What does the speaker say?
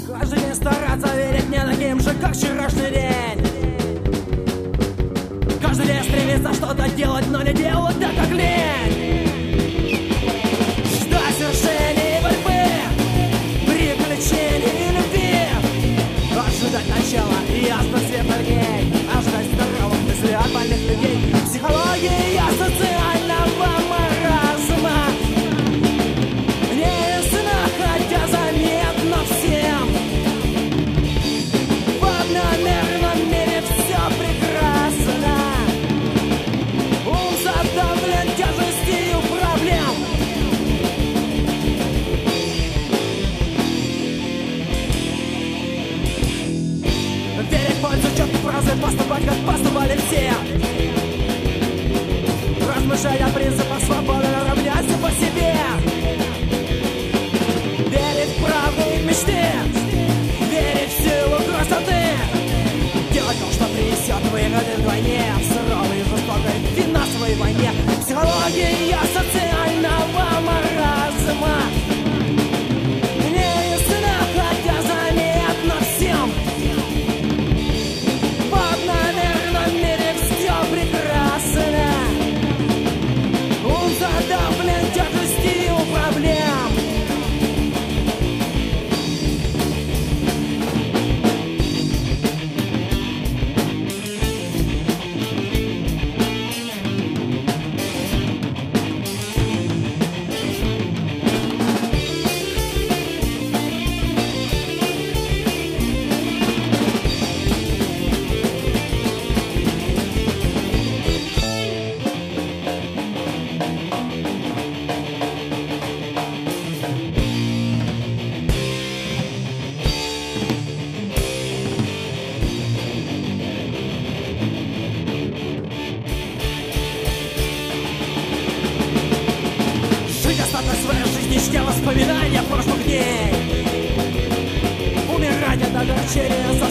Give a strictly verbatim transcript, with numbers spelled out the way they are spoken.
Каждый день стараться верить не таким же, как вчерашний день. Каждый день стремится что-то делать, но не делать так, как лень. Ждать свершений борьбы, приключений любви. Ожидать начала ясно светлых дней. Ожидать здоровых мыслей от больных людей. Психология социального маразма. Неясно, хотя заметно всем. В одномерном мире все прекрасно. Ум задавлен тяжестью проблем. Верить в пользу четкой фразы, поступать, как поступали все. Размышлять о принципах свободы, равняйся по себе. Верить в правду и мечты, верить в силу красоты. Делать то, что принесет выгоды вдвойне в суровой и жестокой финансовой войне. Психология социального маразма. Неясно, хотя заметно всем. В одномерном мире все прекрасно. Ум задавлен тяжестью проблем. Воспоминания прошлых дней. Умирать от огорчения.